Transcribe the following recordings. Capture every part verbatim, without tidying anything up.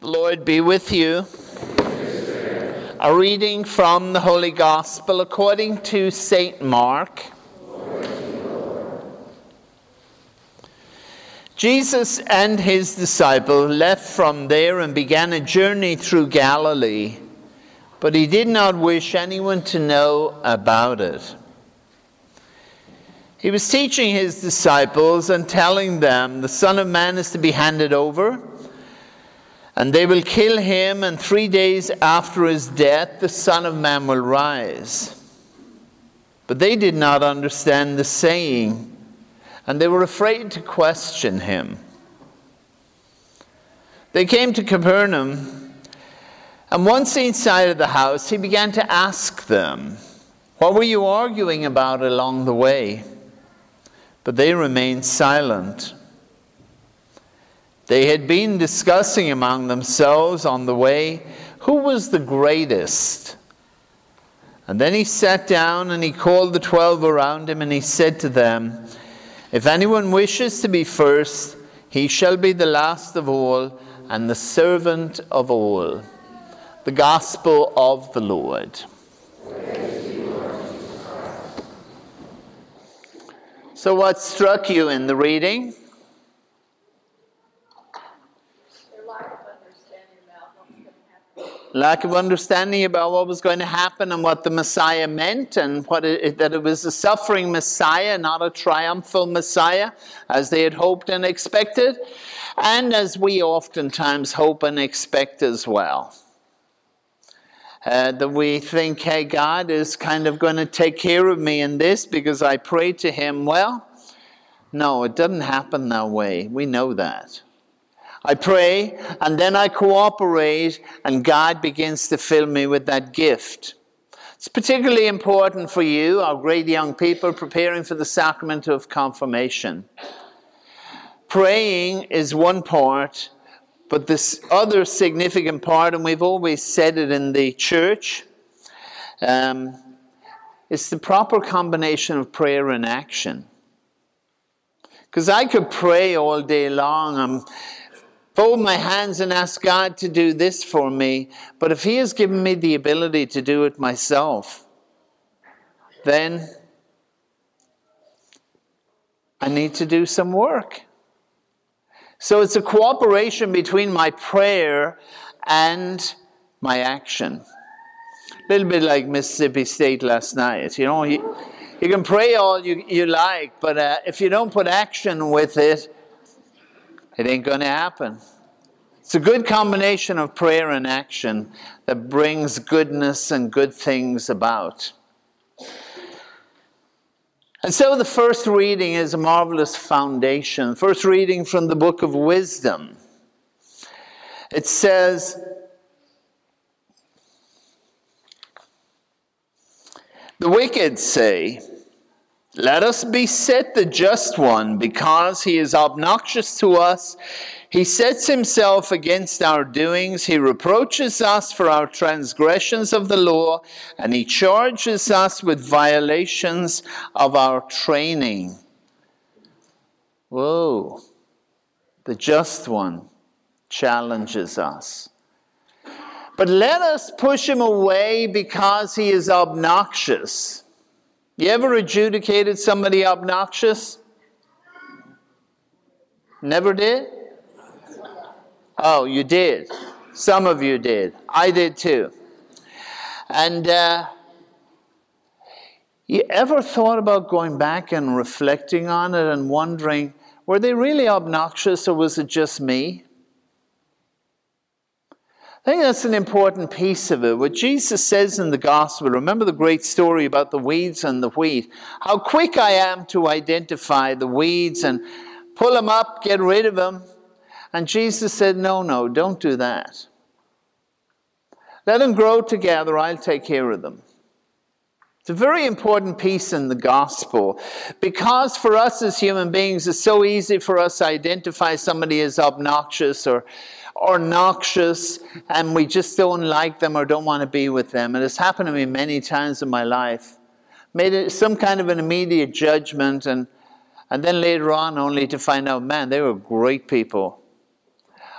Lord be with you. A reading from the Holy Gospel according to Saint Mark. Jesus and his disciple left from there and began a journey through Galilee, but he did not wish anyone to know about it. He was teaching his disciples and telling them, the Son of Man is to be handed over, and they will kill him, and three days after his death, the Son of Man will rise. But they did not understand the saying, and they were afraid to question him. They came to Capernaum, and once inside of the house, he began to ask them, "What were you arguing about along the way?" But they remained silent. They had been discussing among themselves on the way who was the greatest. And then he sat down and he called the twelve around him and he said to them, "If anyone wishes to be first, he shall be the last of all and the servant of all." The Gospel of the Lord. So what struck you in the reading? Lack of understanding about what was going to happen and what the Messiah meant, and what it, that it was a suffering Messiah, not a triumphal Messiah, as they had hoped and expected, and as we oftentimes hope and expect as well. Uh, that we think, hey, God is kind of going to take care of me in this because I pray to him. Well, no, it doesn't happen that way. We know that. I pray, and then I cooperate, and God begins to fill me with that gift. It's particularly important for you, our great young people, preparing for the sacrament of confirmation. Praying is one part, but this other significant part, and we've always said it in the church, um, is the proper combination of prayer and action. Because I could pray all day long, I'm fold my hands and ask God to do this for me. But if he has given me the ability to do it myself, then I need to do some work. So it's a cooperation between my prayer and my action. A little bit like Mississippi State last night. You know, you, you can pray all you, you like, but uh, if you don't put action with it, it ain't going to happen. It's a good combination of prayer and action that brings goodness and good things about. And so the first reading is a marvelous foundation. First reading from the book of Wisdom. It says, "The wicked say, 'Let us beset the just one, because he is obnoxious to us. He sets himself against our doings. He reproaches us for our transgressions of the law, and he charges us with violations of our training.'" Whoa. The just one challenges us. But let us push him away because he is obnoxious. You ever adjudicated somebody obnoxious? Never did? Oh, you did. Some of you did. I did too. And uh, you ever thought about going back and reflecting on it and wondering, were they really obnoxious or was it just me? I think that's an important piece of it. What Jesus says in the gospel, remember the great story about the weeds and the wheat. How quick I am to identify the weeds and pull them up, get rid of them. And Jesus said, no, no, don't do that. Let them grow together, I'll take care of them. It's a very important piece in the gospel, because for us as human beings, it's so easy for us to identify somebody as obnoxious or or noxious, and we just don't like them or don't want to be with them. It has happened to me many times in my life. Made it some kind of an immediate judgment, and, and then later on only to find out, man, they were great people.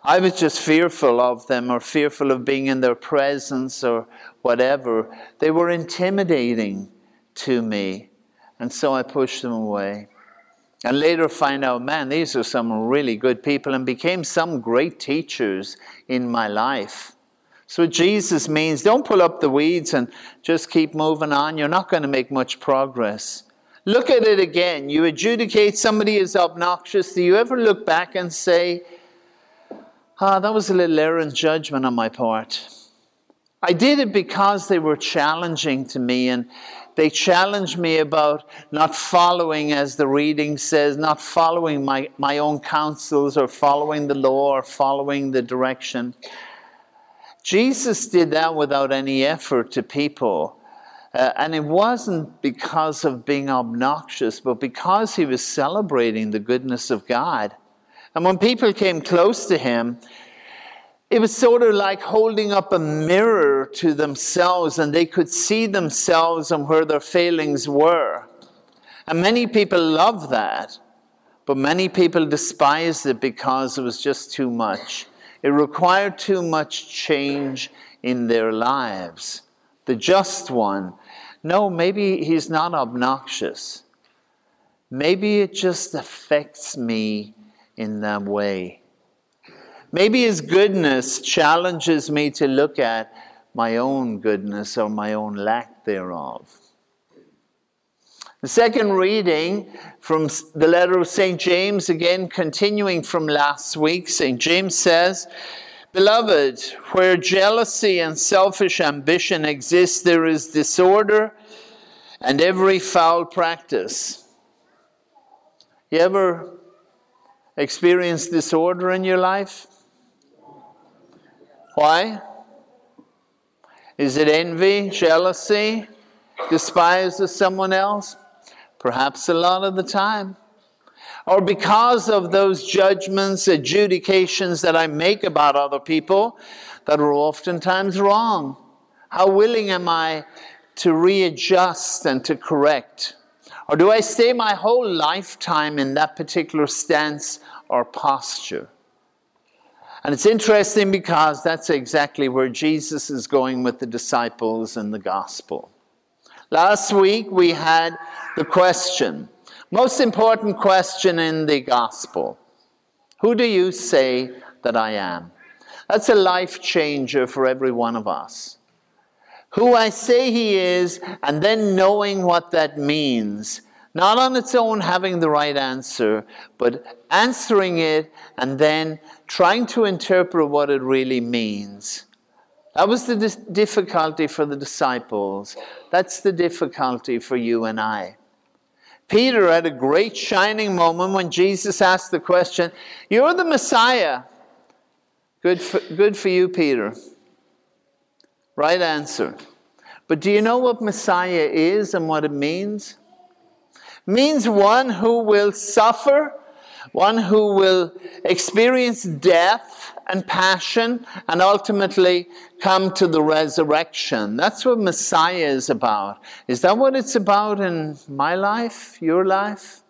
I was just fearful of them, or fearful of being in their presence, or whatever. They were intimidating to me, and so I pushed them away. And later find out, man, these are some really good people, and became some great teachers in my life. So what Jesus means, don't pull up the weeds and just keep moving on. You're not going to make much progress. Look at it again. You adjudicate somebody as obnoxious. Do you ever look back and say, ah, that was a little errant judgment on my part. I did it because they were challenging to me, and they challenged me about not following, as the reading says, not following my, my own counsels, or following the law, or following the direction. Jesus did that without any effort to people. Uh, and it wasn't because of being obnoxious, but because he was celebrating the goodness of God. And when people came close to him, it was sort of like holding up a mirror to themselves, and they could see themselves and where their failings were. And many people love that, but many people despised it because it was just too much. It required too much change in their lives. The just one, no, maybe he's not obnoxious. Maybe it just affects me in that way. Maybe his goodness challenges me to look at my own goodness or my own lack thereof. The second reading from the letter of Saint James, again continuing from last week, Saint James says, "Beloved, where jealousy and selfish ambition exist, there is disorder and every foul practice." You ever experienced disorder in your life? Why? Is it envy, jealousy, despise of someone else? Perhaps a lot of the time. Or because of those judgments, adjudications that I make about other people that are oftentimes wrong. How willing am I to readjust and to correct? Or do I stay my whole lifetime in that particular stance or posture? And it's interesting because that's exactly where Jesus is going with the disciples in the gospel. Last week we had the question, most important question in the gospel. Who do you say that I am? That's a life changer for every one of us. Who I say he is, and then knowing what that means. Not on its own having the right answer, but answering it and then trying to interpret what it really means. That was the dis- difficulty for the disciples. That's the difficulty for you and I. Peter had a great shining moment when Jesus asked the question, "You're the Messiah." Good for, good for you, Peter. Right answer. But do you know what Messiah is and what it means? It means one who will suffer, one who will experience death and passion, and ultimately come to the resurrection. That's what Messiah is about. Is that what it's about in my life, your life?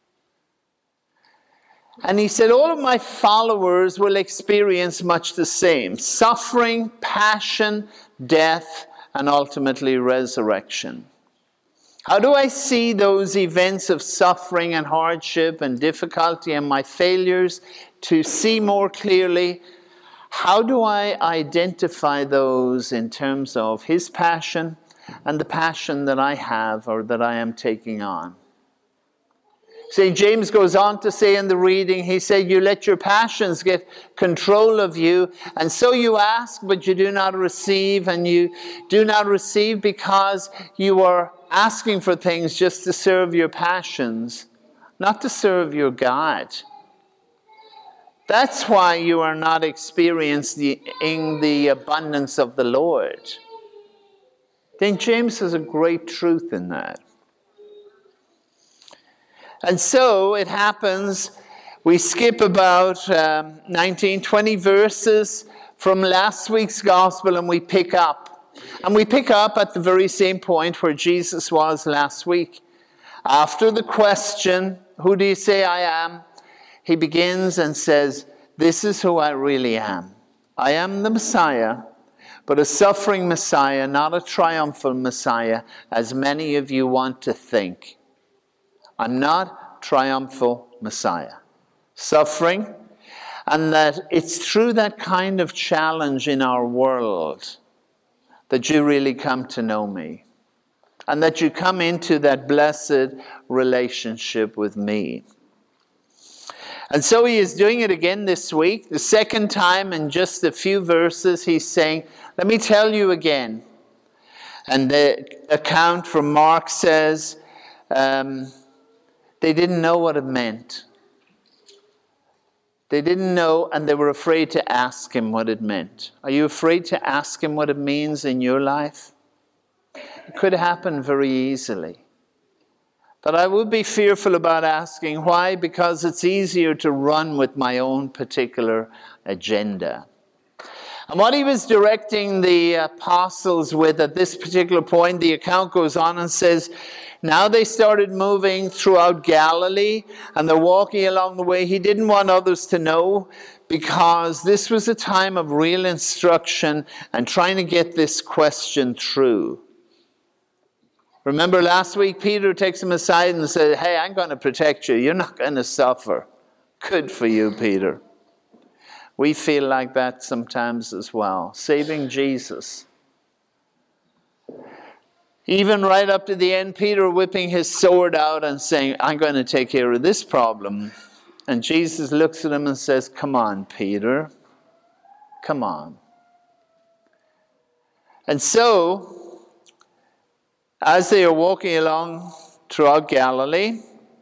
And he said, all of my followers will experience much the same. Suffering, passion, death, and ultimately resurrection. How do I see those events of suffering and hardship and difficulty and my failures to see more clearly? How do I identify those in terms of his passion and the passion that I have or that I am taking on? Saint James goes on to say in the reading, he said, you let your passions get control of you, and so you ask, but you do not receive, and you do not receive because you are asking for things just to serve your passions, not to serve your God. That's why you are not experiencing the abundance of the Lord. Saint James has a great truth in that. And so it happens, we skip about um, nineteen, twenty verses from last week's gospel and we pick up. And we pick up at the very same point where Jesus was last week. After the question, who do you say I am? He begins and says, this is who I really am. I am the Messiah, but a suffering Messiah, not a triumphal Messiah, as many of you want to think. I'm not triumphal Messiah. Suffering, and that it's through that kind of challenge in our world that you really come to know me. And that you come into that blessed relationship with me. And so he is doing it again this week. The second time in just a few verses he's saying, let me tell you again. And the account from Mark says, um, they didn't know what it meant. They didn't know, and they were afraid to ask him what it meant. Are you afraid to ask him what it means in your life? It could happen very easily. But I would be fearful about asking. Why? Because it's easier to run with my own particular agenda. And what he was directing the apostles with at this particular point, the account goes on and says, now they started moving throughout Galilee, and they're walking along the way. He didn't want others to know, because this was a time of real instruction and trying to get this question through. Remember last week, Peter takes him aside and said, hey, I'm going to protect you. You're not going to suffer. Good for you, Peter. We feel like that sometimes as well. Saving Jesus. Even right up to the end, Peter whipping his sword out and saying, I'm going to take care of this problem. And Jesus looks at him and says, come on, Peter. Come on. And so, as they are walking along throughout Galilee,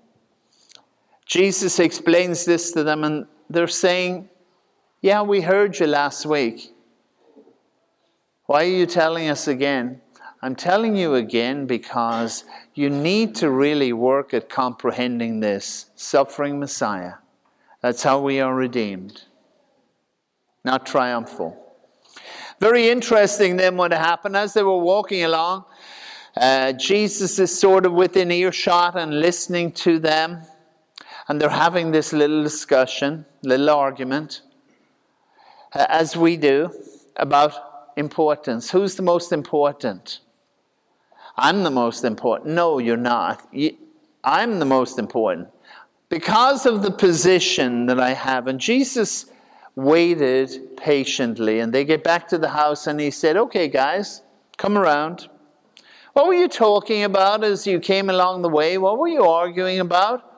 Jesus explains this to them, and they're saying, yeah, we heard you last week. Why are you telling us again? I'm telling you again because you need to really work at comprehending this suffering Messiah. That's how we are redeemed, not triumphal. Very interesting then what happened as they were walking along. Uh, Jesus is sort of within earshot and listening to them. And they're having this little discussion, little argument, uh, as we do, about importance. Who's the most important? I'm the most important. No, you're not. You, I'm the most important. Because of the position that I have. And Jesus waited patiently. And they get back to the house and he said, okay, guys, come around. What were you talking about as you came along the way? What were you arguing about?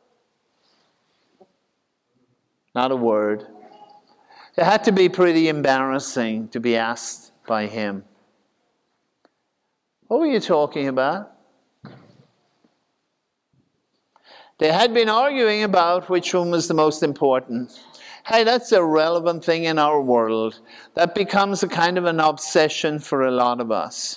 Not a word. It had to be pretty embarrassing to be asked by him. What were you talking about? They had been arguing about which one was the most important. Hey, that's a relevant thing in our world. That becomes a kind of an obsession for a lot of us.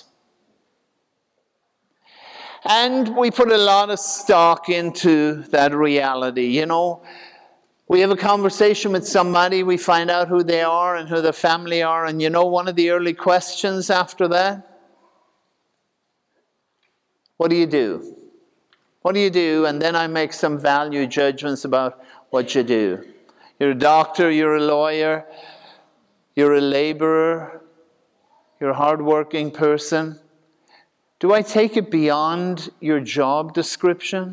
And we put a lot of stock into that reality. You know, we have a conversation with somebody, we find out who they are and who their family are, and you know one of the early questions after that? What do you do? What do you do? And then I make some value judgments about what you do. You're a doctor, you're a lawyer, you're a laborer, you're a hardworking person. Do I take it beyond your job description?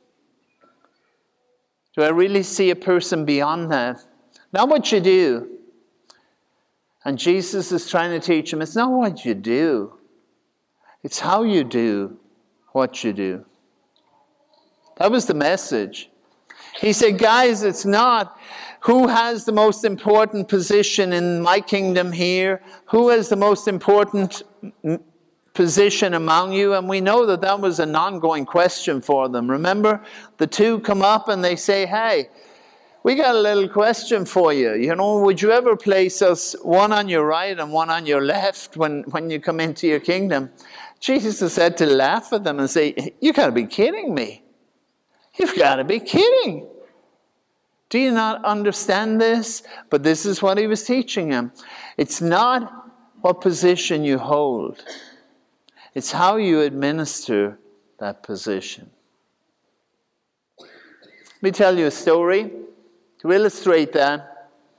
Do I really see a person beyond that? Not what you do. And Jesus is trying to teach him, it's not what you do. It's how you do what you do. That was the message. He said, guys, it's not who has the most important position in my kingdom here, who has the most important position among you. And we know that that was an ongoing question for them. Remember, the two come up and they say, hey, we got a little question for you. You know, would you ever place us one on your right and one on your left when, when you come into your kingdom? Jesus had to laugh at them and say, you got to be kidding me. You've got to be kidding. Do you not understand this? But this is what he was teaching them. It's not what position you hold. It's how you administer that position. Let me tell you a story to illustrate that.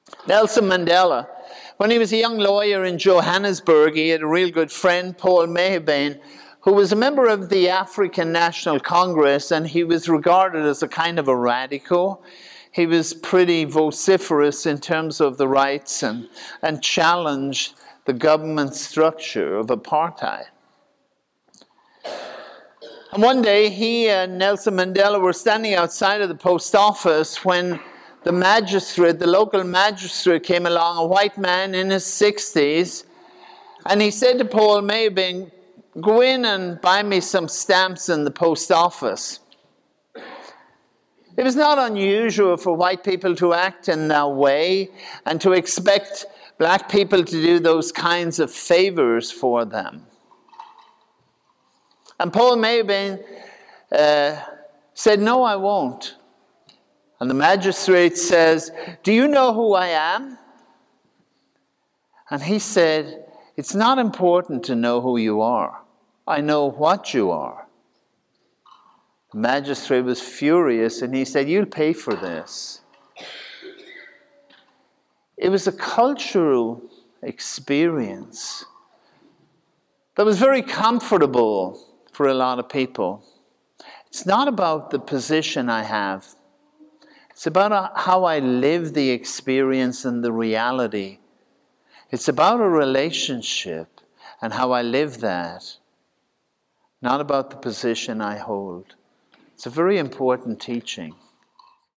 Nelson Mandela, when he was a young lawyer in Johannesburg, he had a real good friend, Paul Mehebane, who was a member of the African National Congress, and he was regarded as a kind of a radical. He was pretty vociferous in terms of the rights and, and challenged the government structure of apartheid. And one day, he and Nelson Mandela were standing outside of the post office when the magistrate, the local magistrate, came along, a white man in his sixties, and he said to Paul Mehebane, "Go in and buy me some stamps in the post office." It was not unusual for white people to act in that way and to expect black people to do those kinds of favors for them. And Paul Mehebane uh, said, "No, I won't." And the magistrate says, "Do you know who I am?" And he said, "It's not important to know who you are. I know what you are." The magistrate was furious and he said, "You'll pay for this." It was a cultural experience that was very comfortable for a lot of people. It's not about the position I have. It's about how I live the experience and the reality. It's about a relationship and how I live that, not about the position I hold. It's a very important teaching.